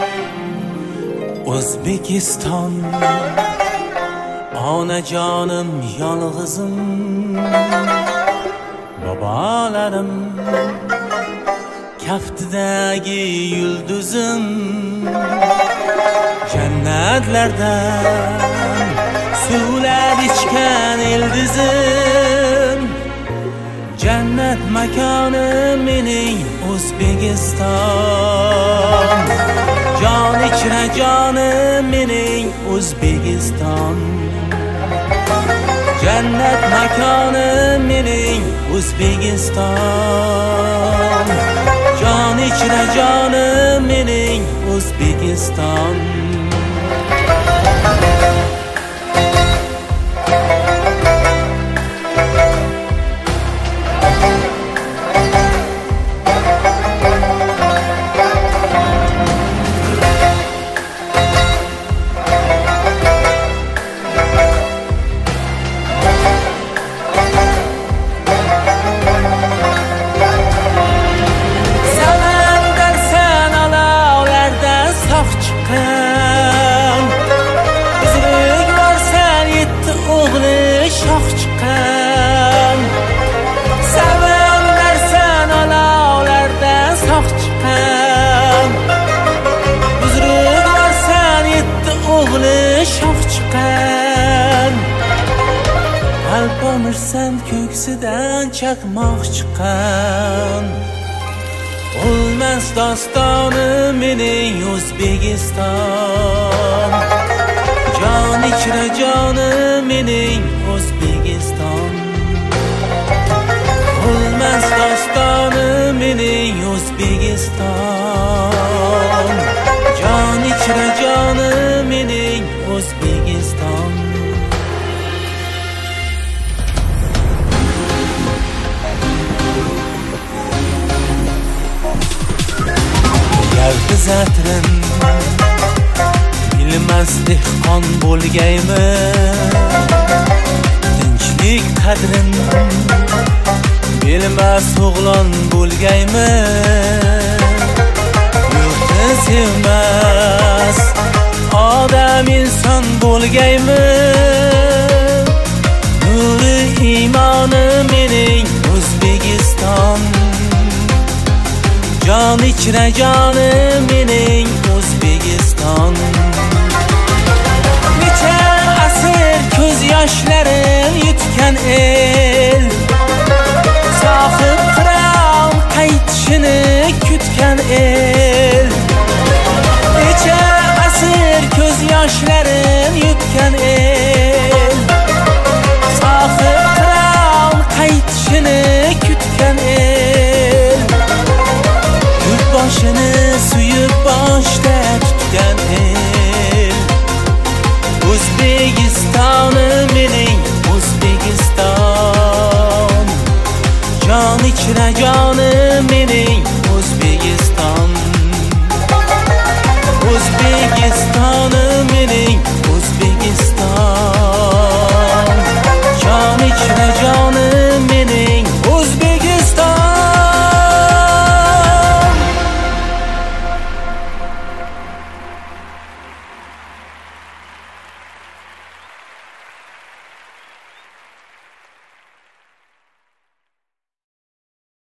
O'zbekiston onajonim yolg'izim, bobolarim kaftidagi yulduzim, jannatlardan suvlar ichgan ildizim, jannat makoni mening O'zbekiston, jon ichra jonim mening O'zbekiston, jannat makoni mening O'zbekiston, jon ichra jonim mening O'zbekiston. Alpomirsan ko'ksidan chaqmoq chiqqan, o'lmas dostoni mening O'zbekiston, jon ichra jonim mening O'zbekiston, o'lmas dostoni mening O'zbekiston, jon ichra jonim mening O'zbekiston. Zatrin bilmas dehqon bo'lgaymi, tinchlik qadrin bilmas o'g'lon bo'lgaymi, yurtni sevmas odam inson bo'lgaymi, nuri iymoni mening O'zbekiston, jon ichra jonim mening O'zbekiston. Necha asr ko'z yoshlarim yutgan el, sohib qiron qaytishini kutgan el. Necha asr ko'z yoshlarim yutgan el, sohib qiron qaytishini kutgan el. Boshini suyib boshda tutgan el, O'zbekistonim mening O'zbekiston, jon ichra jonim mening O'zbekiston, O'zbekistonim mening O'zbekiston.